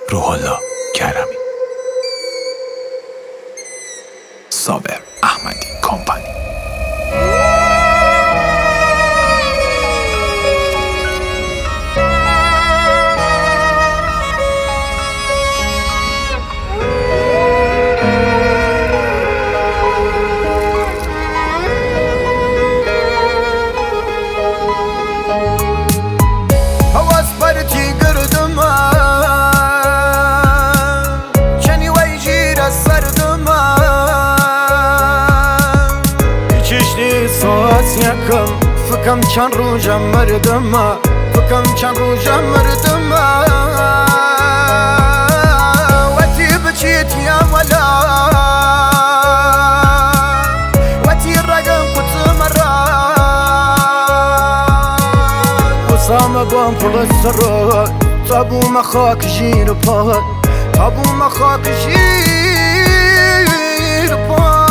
روح الله کرمی. صابر احمدی کمپانی. فکم چند روزم مردم، فکم چند روزم مردم وقتی بچیت یا ولا وقتی رقم کت مرا وسام بام پل السرات تابو مخاك جير بات تابو مخاك جير بات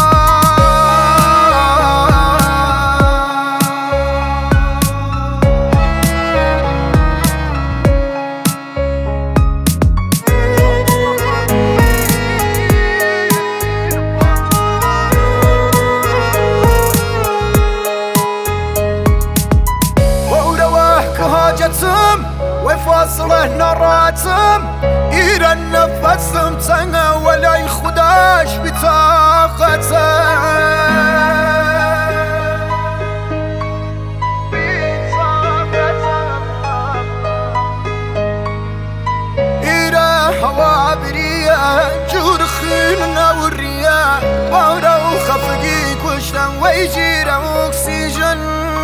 وفاصله نراتم إيرا نفسم تنغى ولا يخداش بطاقتم إيرا هوا بريا جور خيلنا والرياح باورا وخفقي كشتا ويجيرا أكسجين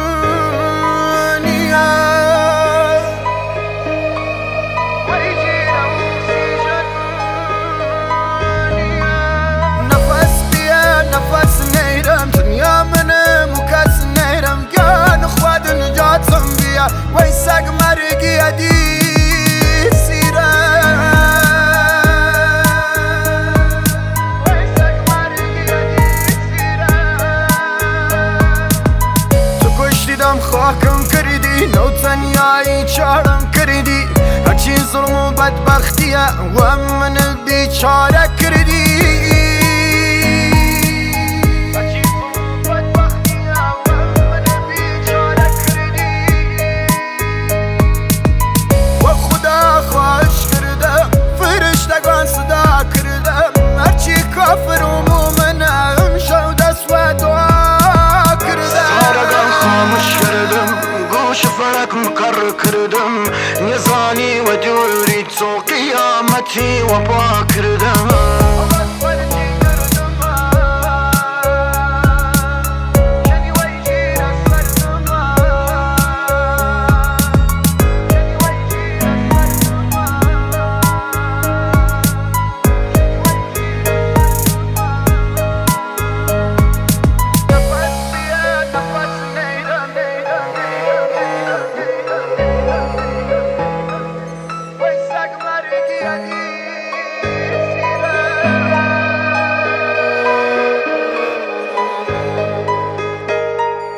ويساق مرقي أدي سيرا ويساق مرقي أدي سيرا تكشتي دم خاكم كردي نو تنياي چارم كردي هرچي ظلم و بدبختية ومن البيچارة كردي مقر كردم نزاني ودوري تو قيامتي وبا كردم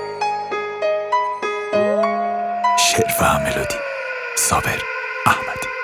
شعر و ملودی صابر احمدی.